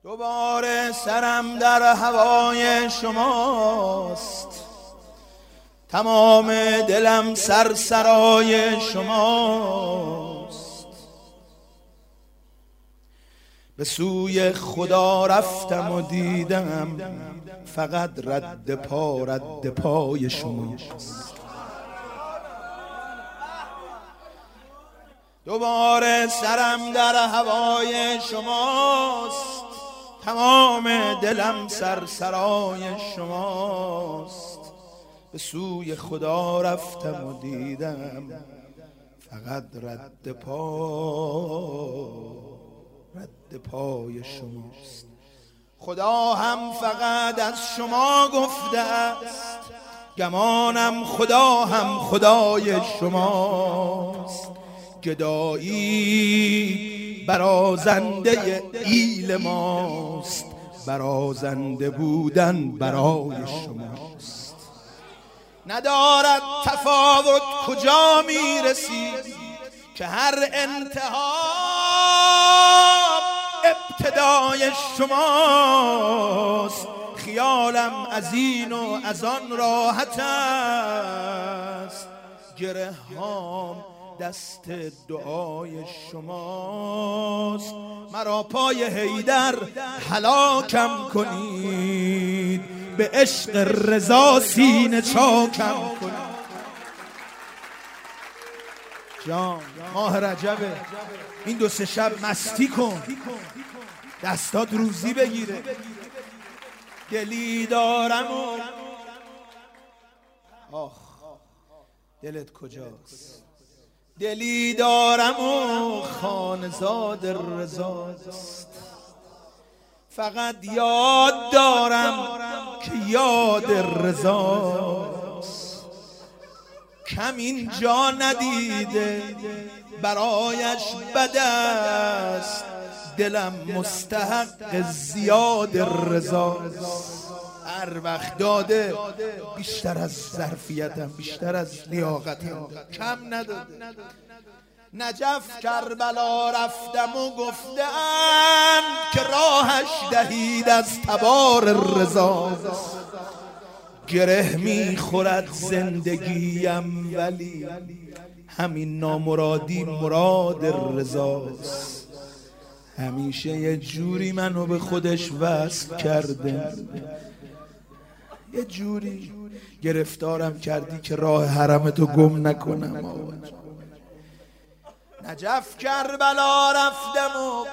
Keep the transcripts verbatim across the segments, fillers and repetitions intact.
دوباره سرم در هوای شماست، تمام دلم سرسرای شماست. به سوی خدا رفتم و دیدم فقط رد پا رد پای شماست. دوباره سرم در هوای شماست، تمام دلم سرسرای شماست. به سوی خدا رفتم و دیدم فقط رد پا رد پای شماست. خدا هم فقط از شما گفته است، گمانم خدا هم خدای شماست. گدایی برازنده ایل ماست، برازنده بودن برای شماست. ندارد تفاوت کجا میرسید که هر انتها ابتدای شماست. خیالم از این و از آن راحت است، گره هام دست دعای شماست. مرا پای حیدر هلاکم کنید، به عشق رضا سینه چاکم کنید. جان ماه رجبه، این دو سه شب مستی کن، دستات روزی بگیره. دلی دارم و آخ دلت کجاست؟ دلی دارم و خانزاد رضاست. فقط یاد دارم که یاد رضاست. کم اینجا ندیده برایش بد است، دلم مستحق زیاد رضاست. هر وقت داده بیشتر از ظرفیتم، بیشتر از لیاقتم، کم نداده. نجف کربلا رفتم و گفتن که راهش دهید از تبار رضاست. گره میخورد زندگیم ولی همین نامرادی مراد رضاست. همیشه یه جوری منو به خودش وصل کرده، یه جوری گرفتارم کردی که راه حرمتو گم نکنم. آوان نجف کربلا رفتم و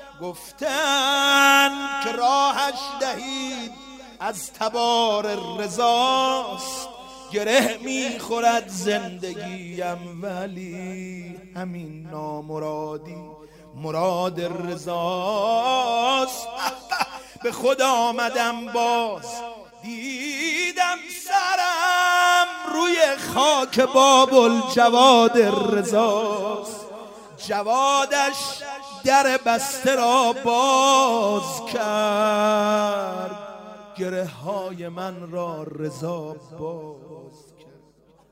گفتن که راهش دهید از تبار رضاست. گره میخورد زندگیم ولی همین نامرادی مراد رضاست. به خود آمدم باز دیدم سرم روی خاک باب‌الجواد رضاست. جوادش در بسته را باز کرد، گره های من را رضا باز کرد.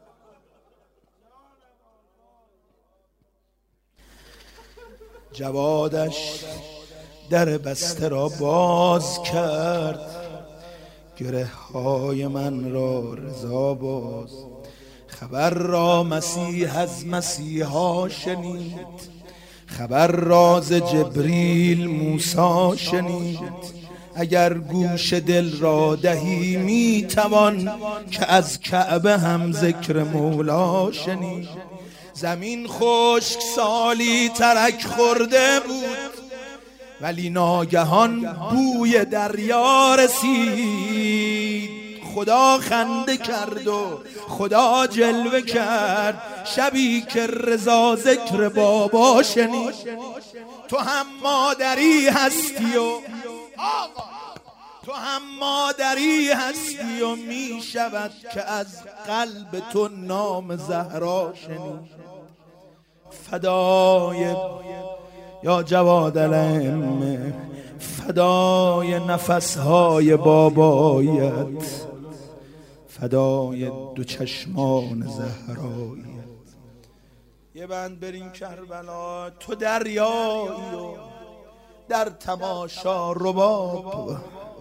جوادش در بسته را باز کرد، گره های من را رضا باز. خبر را مسیح از مسیحا شنید، خبر راز جبریل موسی شنید. اگر گوش دل را دهی میتوان که از کعبه هم ذکر مولا شنید. زمین خشک سالی ترک خورده بود ولی ناگهان بوی دریا رسید. خدا خنده کرد و خدا جلوه کرد، شبی که رضا ذکر بابا شنید. تو هم مادری هستی و تو هم مادری هستی و می شود که از قلب تو نام زهرا شنید. فدای یا جواد الائمه، فدای نفسهای بابایت، فدای دو چشمان زهرایت. یه بند بریم کربلا، تو دریایی و در تماشا رباب.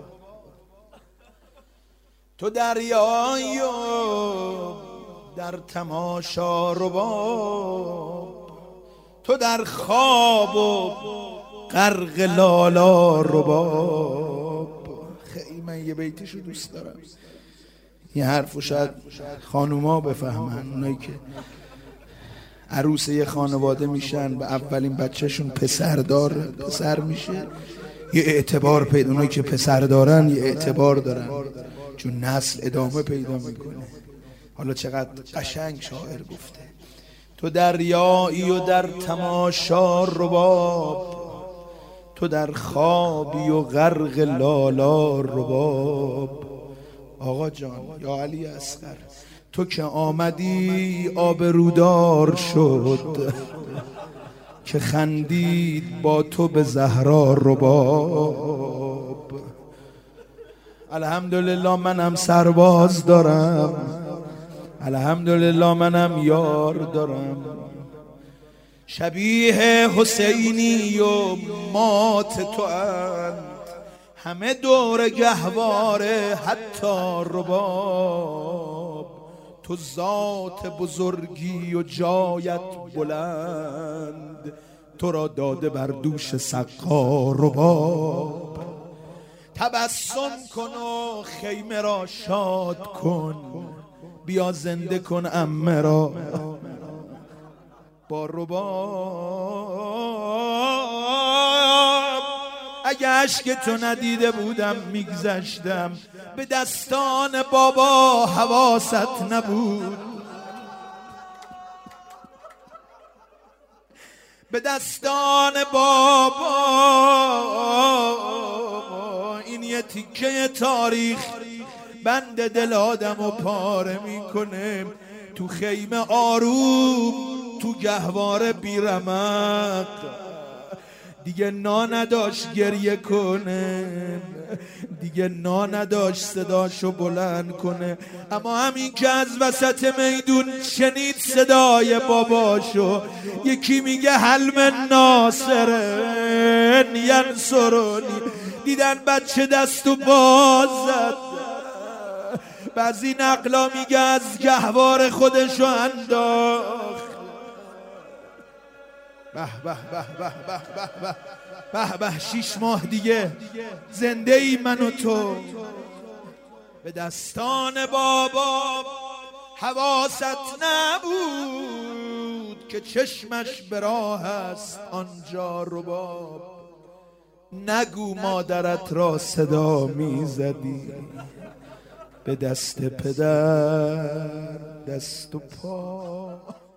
تو دریایی و در تماشا رباب، تو در خواب و غرق لالا رباب. خیلی من یه بیتشو دوست دارم، یه حرفو شاید خانوما بفهمن، اونایی که عروس یه خانواده میشن و اولین بچهشون پسر دار پسر میشه، یه اعتبار پیدا، اونایی که پسر دارن یه اعتبار دارن چون نسل ادامه پیدا میکنه. حالا چقدر قشنگ شاعر گفته، تو دریایی و در تماشا رباب، تو در خوابی و غرق لالا رباب. آقا جان یا علی اصغر، تو که آمدی آبرودار شد، که خندید با تو به زهرا رباب. الحمدلله منم سرباز دارم، الحمدلله منم یار دارم، شبیه حسینی و مات تو اند، همه دور گهواره حتی رباب. تو ذات بزرگی و جایت بلند، تو را داده بر دوش سقا رباب. تبسم کن و خیمه را شاد کن، بیا زنده کن عمه را با رباب. اگه اشک تو ندیده بودم میگذشتم، به دستان بابا حواست نبود، به دستان بابا. این یه تیکه تاریخ بند دل آدمو پاره میکنه، تو خیمه آروم، تو گهواره بیرمق، دیگه نا نداشت گریه کنه، دیگه نا نداشت صداشو بلند کنه. اما همین که از وسط میدون شنید صدای باباشو، یکی میگه حل من ناصرن ینصرونی، دیدن بچه دستو باز زد. بعضی نقلا میگه از گهوار خودشو انداخت. به به به به به به به به به شیش ماه دیگه زنده ای من و تو، به دستان بابا حواست نبود، که چشمش به راه است آنجا رباب. نگو مادرت را صدا میزدی، به دست پدر دست و پا.